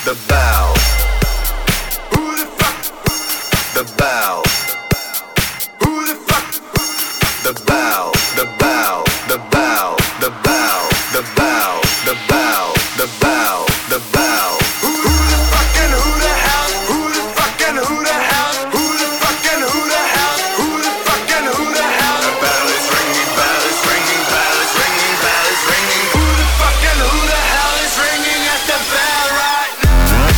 The bow. Who the fuck? The bow. Who the fuck? The bow. The bow. The bow. The bow. The bow. The bow. The bow. The bow. Who the fuck and who the hell? Who the fuck and who the hell? Who the fuck and who the hell? Who the fuck and who the hell? The bell is ringing, bell is ringing, bell is ringing, bell is ringing. Who the fuck and who the hell is ringing at the bell right now?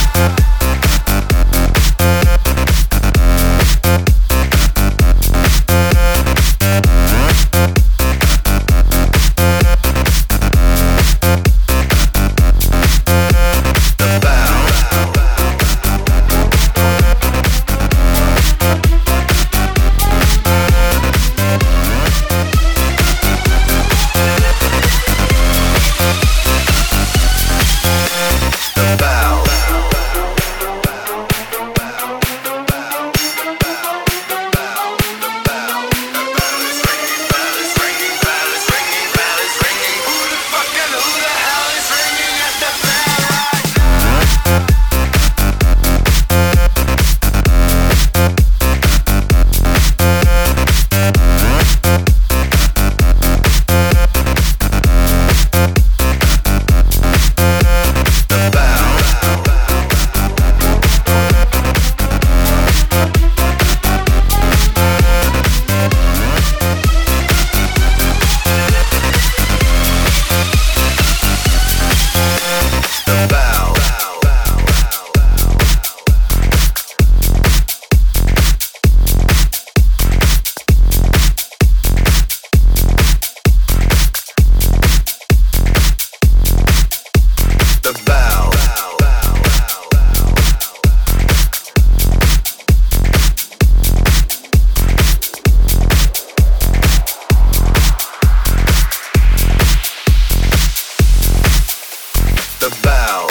The bow.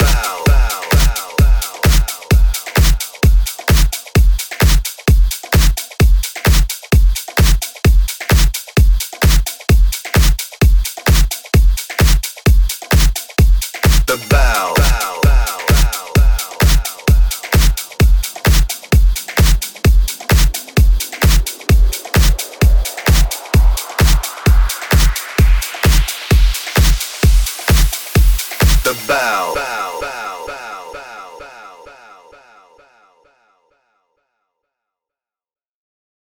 The bow. The bow.